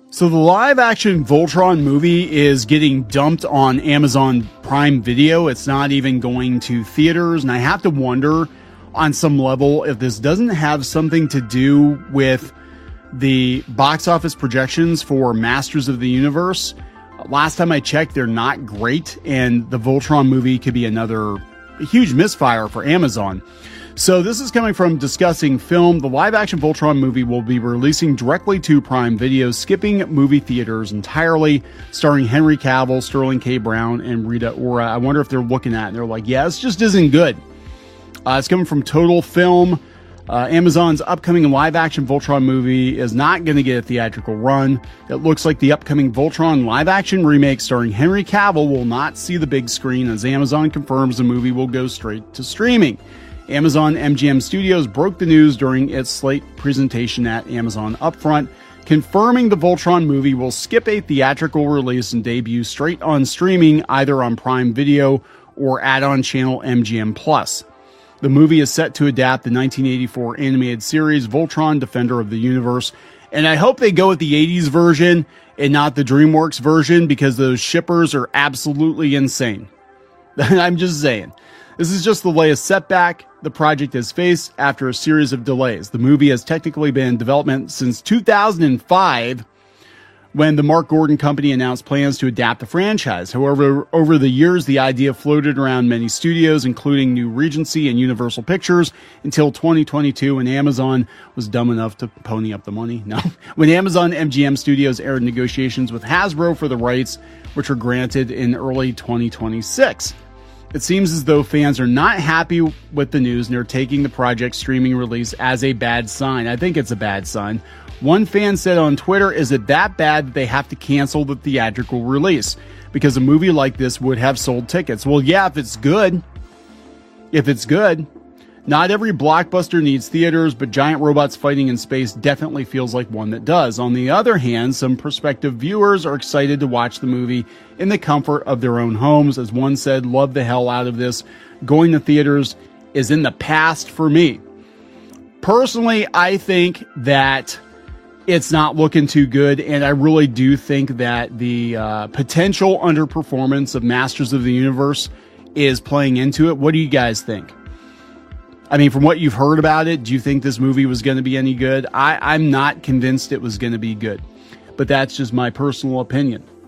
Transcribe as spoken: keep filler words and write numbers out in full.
So the live-action Voltron movie is getting dumped on Amazon Prime Video. It's not even going to theaters, and I have to wonder on some level if this doesn't have something to do with the box office projections for Masters of the Universe. Last time I checked, they're not great, and the Voltron movie could be another huge misfire for Amazon. So this is coming from Discussing Film. The live-action Voltron movie will be releasing directly to Prime Video, skipping movie theaters entirely, starring Henry Cavill, Sterling K. Brown, and Rita Ora. I wonder if they're looking at it and they're like, yeah, this just isn't good. Uh, it's coming from Total Film. Uh, Amazon's upcoming live-action Voltron movie is not going to get a theatrical run. It looks like the upcoming Voltron live-action remake starring Henry Cavill will not see the big screen, as Amazon confirms the movie will go straight to streaming. Amazon M G M Studios broke the news during its Slate presentation at Amazon Upfront, confirming the Voltron movie will skip a theatrical release and debut straight on streaming, either on Prime Video or add-on channel M G M Plus. The movie is set to adapt the nineteen eighty-four animated series Voltron, Defender of the Universe, and I hope they go with the eighties version and not the DreamWorks version, because those shippers are absolutely insane. I'm just saying. This is just the latest setback the project has faced after a series of delays. The movie has technically been in development since two thousand five, when the Mark Gordon Company announced plans to adapt the franchise. However, over the years, the idea floated around many studios, including New Regency and Universal Pictures, until twenty twenty-two, when Amazon was dumb enough to pony up the money. No, when Amazon M G M Studios aired negotiations with Hasbro for the rights, which were granted in early twenty twenty-six. It seems as though fans are not happy with the news and are taking the project's streaming release as a bad sign. I think it's a bad sign. One fan said on Twitter, "Is it that bad that they have to cancel the theatrical release? Because a movie like this would have sold tickets." Well, yeah, if it's good. If it's good. Not every blockbuster needs theaters, but giant robots fighting in space definitely feels like one that does. On the other hand, some prospective viewers are excited to watch the movie in the comfort of their own homes. As one said, "Love the hell out of this. Going to theaters is in the past for me." Personally, I think that it's not looking too good, and I really do think that the uh, potential underperformance of Masters of the Universe is playing into it. What do you guys think? I mean, from what you've heard about it, do you think this movie was going to be any good? I, I'm not convinced it was going to be good, but that's just my personal opinion.